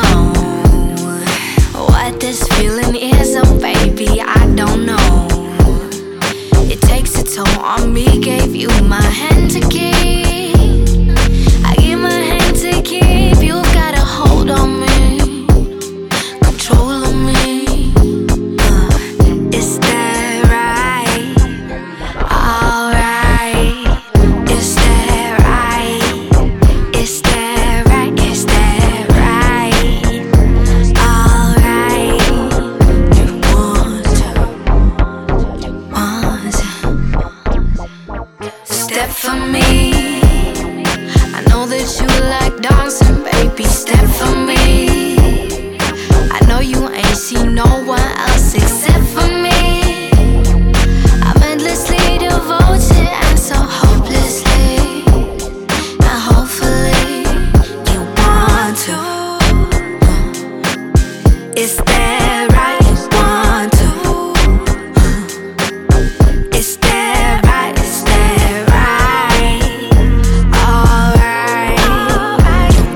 know what this feeling is, oh baby, I don't know. It takes a toll on me, gave you my hand to keep. I give my hand to keep. You got a hold on me, control of me. Is that right? Alright. Is that right? Is that right? Is that right? Alright. You want step for me. I know that you like dancing, baby. Step for me. I know you ain't seen no one else except for me. I'm endlessly devoted and so hopelessly. And hopefully you want to. Is that right? You want to. Is that right? Is that right? Alright. You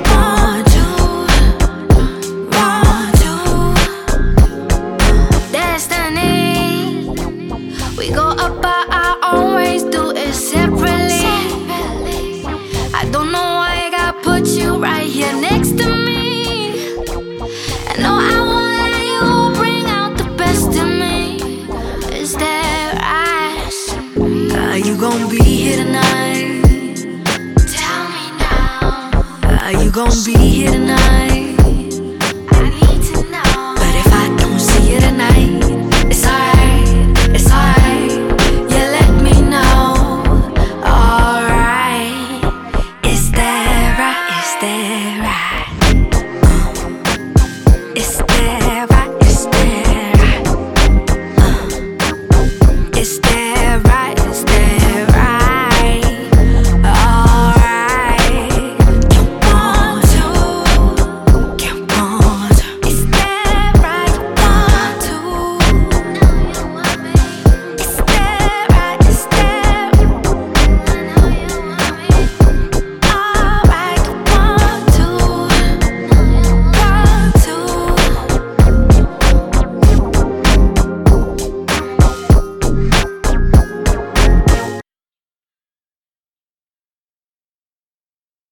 want to. Destiny. We go about our own ways, do it separately. I don't know why I gotta put you right here next to me. And no, I won't let you bring out the best in me. Is that right? Are you gonna be here tonight? Tell me now. Are you gonna be here tonight?